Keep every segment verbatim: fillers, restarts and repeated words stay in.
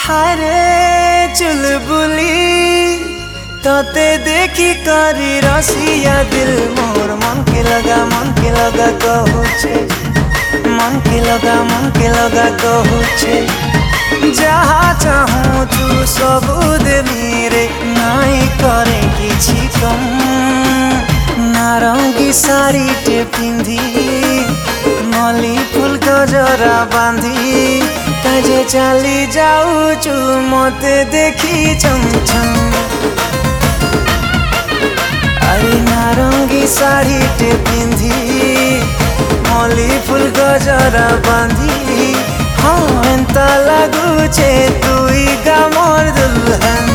हारे चुलबुली तोते देखी करी रसिया दिल मोर मन के लगा मन के लगा कहूचे मन के लगा मन के लगा कहूचे जहाँ चाहूँ तू सब देवी रे नाई करे किछि कम नारंगी साड़ी टे पिंधी मली फूल गजरा बांधी ताजे चली जाऊचु मते देखी छम छम अरे नारंगी साड़ी टे पिंधी मली फूल गजरा बांधी हाँ एंता लगुचे तुई गा मोर दुल्हन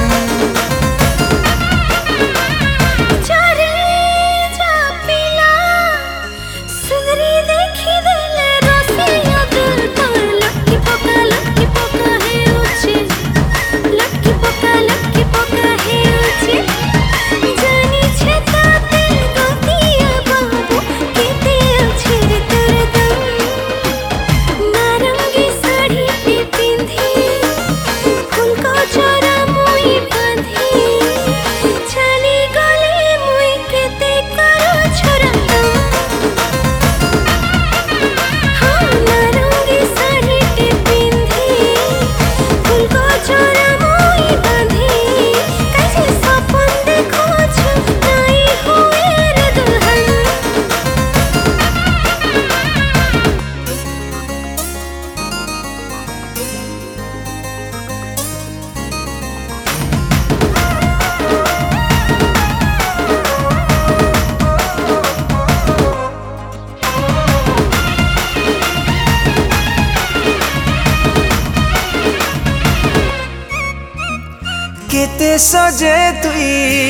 केते सजे तुई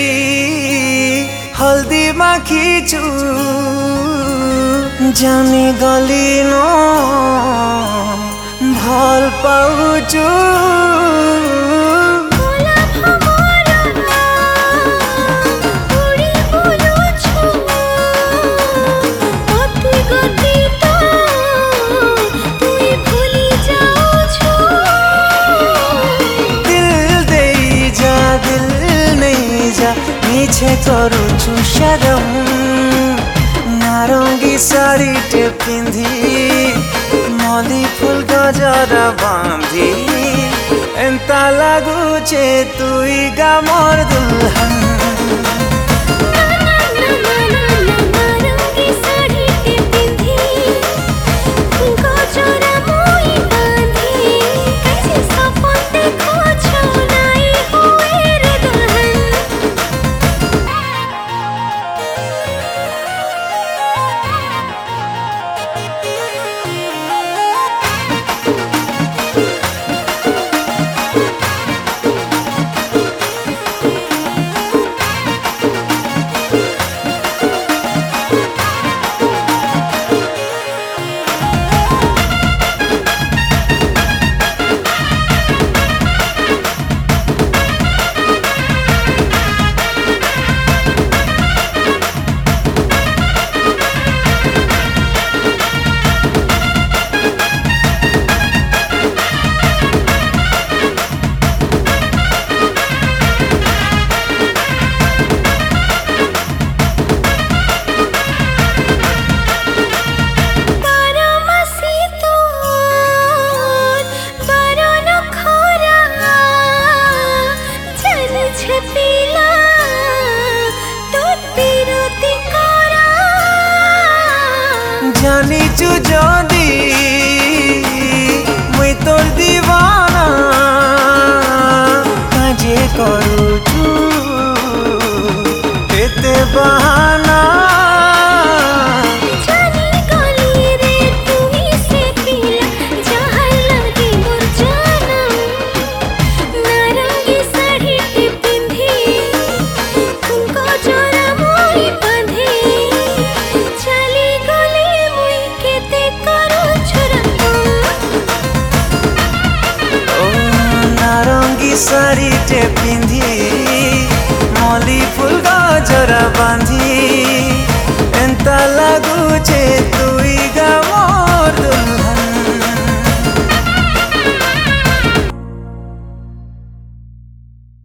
हल्दी माखीचु जानी गली नो भल पाउचु पीछे करूछु शरम नारंगी साड़ी टे पिंधी मली फूल गजरा बांधी एंता लगुचे तुई गा मोर दुल्हन जानी चु जदी मुई तोर दीवाना काजे करूचु एते बहाना साड़ी टे पिंधी मली फूल गजरा बांधी